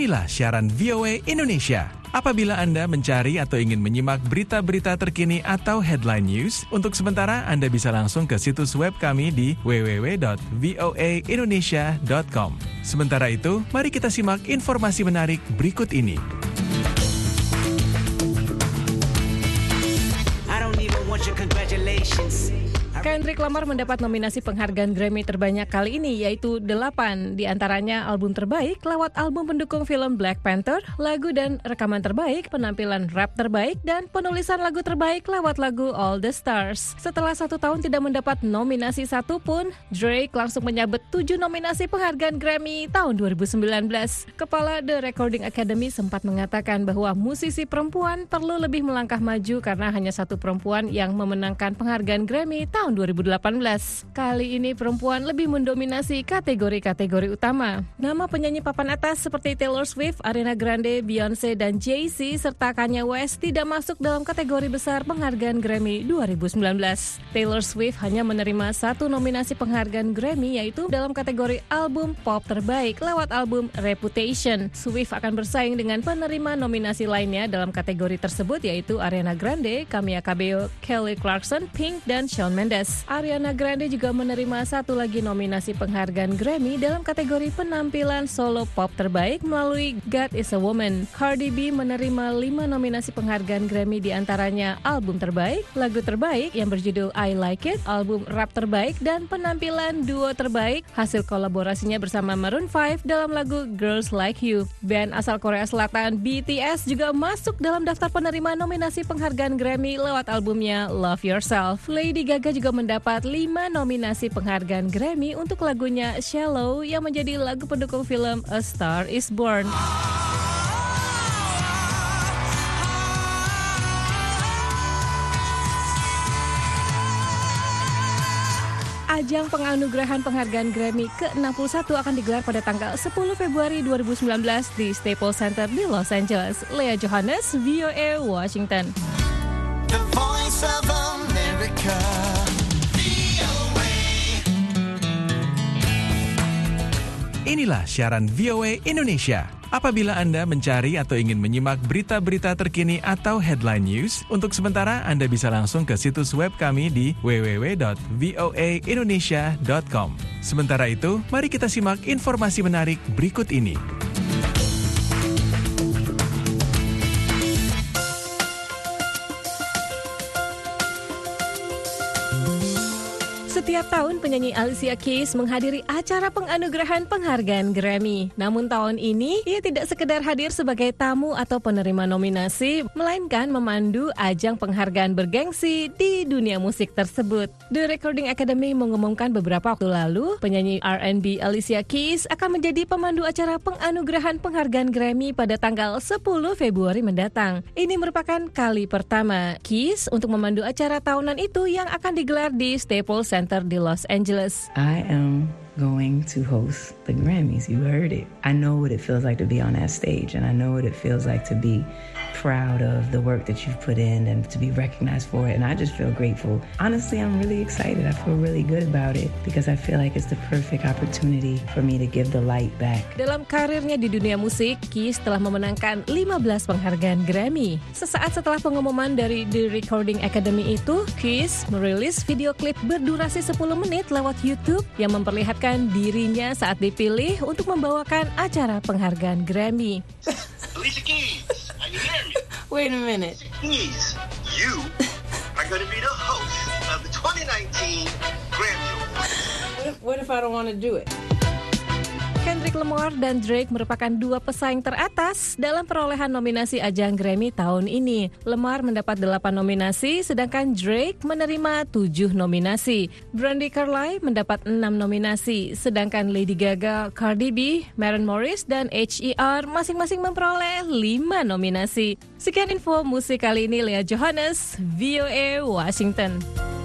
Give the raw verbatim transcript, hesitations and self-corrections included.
Inilah siaran V O A Indonesia. Apabila Anda mencari atau ingin menyimak berita-berita terkini atau headline news, untuk sementara Anda bisa langsung ke situs web kami di w w w dot voa indonesia dot com. Sementara itu, mari kita simak informasi menarik berikut ini. I don't even want your congratulations. Kendrick Lamar mendapat nominasi penghargaan Grammy terbanyak kali ini, yaitu delapan. Di antaranya album terbaik lewat album pendukung film Black Panther, lagu dan rekaman terbaik, penampilan rap terbaik, dan penulisan lagu terbaik lewat lagu All the Stars. Setelah satu tahun tidak mendapat nominasi satu pun, Drake langsung menyabet tujuh nominasi penghargaan Grammy tahun dua ribu sembilan belas. Kepala The Recording Academy sempat mengatakan bahwa musisi perempuan perlu lebih melangkah maju karena hanya satu perempuan yang memenangkan penghargaan Grammy tahun dua ribu delapan belas. Kali ini perempuan lebih mendominasi kategori-kategori utama. Nama penyanyi papan atas seperti Taylor Swift, Ariana Grande, Beyonce, dan Jay-Z serta Kanye West tidak masuk dalam kategori besar penghargaan Grammy dua ribu sembilan belas. Taylor Swift hanya menerima satu nominasi penghargaan Grammy, yaitu dalam kategori album pop terbaik lewat album Reputation. Swift akan bersaing dengan penerima nominasi lainnya dalam kategori tersebut, yaitu Ariana Grande, Camila Cabello, Kelly Clarkson, Pink, dan Shawn Mendes. Ariana Grande juga menerima satu lagi nominasi penghargaan Grammy dalam kategori penampilan solo pop terbaik melalui God is a Woman. Cardi B menerima lima nominasi penghargaan Grammy, di antaranya album terbaik, lagu terbaik yang berjudul I Like It, album rap terbaik, dan penampilan duo terbaik hasil kolaborasinya bersama Maroon five dalam lagu Girls Like You. Band asal Korea Selatan B T S juga masuk dalam daftar penerima nominasi penghargaan Grammy lewat albumnya Love Yourself. Lady Gaga juga mendapat lima nominasi penghargaan Grammy untuk lagunya Shallow yang menjadi lagu pendukung film A Star Is Born. Ajang penganugerahan penghargaan Grammy ke enam puluh satu akan digelar pada tanggal sepuluh Februari dua ribu sembilan belas di Staples Center di Los Angeles. Leah Johannes, V O A, Washington. The Voice of America. Inilah siaran V O A Indonesia. Apabila Anda mencari atau ingin menyimak berita-berita terkini atau headline news, untuk sementara Anda bisa langsung ke situs web kami di w w w dot voa indonesia dot com. Sementara itu, mari kita simak informasi menarik berikut ini. Setiap tahun penyanyi Alicia Keys menghadiri acara penganugerahan penghargaan Grammy. Namun tahun ini ia tidak sekedar hadir sebagai tamu atau penerima nominasi, melainkan memandu ajang penghargaan bergengsi di dunia musik tersebut. The Recording Academy mengumumkan beberapa waktu lalu, penyanyi R and B Alicia Keys akan menjadi pemandu acara penganugerahan penghargaan Grammy pada tanggal sepuluh Februari mendatang. Ini merupakan kali pertama Keys untuk memandu acara tahunan itu yang akan digelar di Staples Center di Los Angeles. I am going to host the Grammys. You heard it. I know what it feels like to be on that stage, and I know what it feels like to be proud of the work that you've put in and to be recognized for it. And I just feel grateful. Honestly, I'm really excited. I feel really good about it because I feel like it's the perfect opportunity for me to give the light back. Dalam karirnya di dunia musik, Keys telah memenangkan lima belas penghargaan Grammy. Sesaat setelah pengumuman dari The Recording Academy itu, Keys merilis video klip berdurasi sepuluh menit lewat YouTube yang memperlihatkan dirinya saat dipilih untuk membawakan acara penghargaan Grammy. Alicia Keys, are you hearing me? Wait a minute. Keys, you are going to be the host of the twenty nineteen Grammy Awards. What if, what if I don't want to do it? Kendrick Lamar dan Drake merupakan dua pesaing teratas dalam perolehan nominasi ajang Grammy tahun ini. Lamar mendapat delapan nominasi, sedangkan Drake menerima tujuh nominasi. Brandy Carlile mendapat enam nominasi, sedangkan Lady Gaga, Cardi B, Maren Morris, dan H E R masing-masing memperoleh lima nominasi. Sekian info musik kali ini, Leah Johannes, V O A, Washington.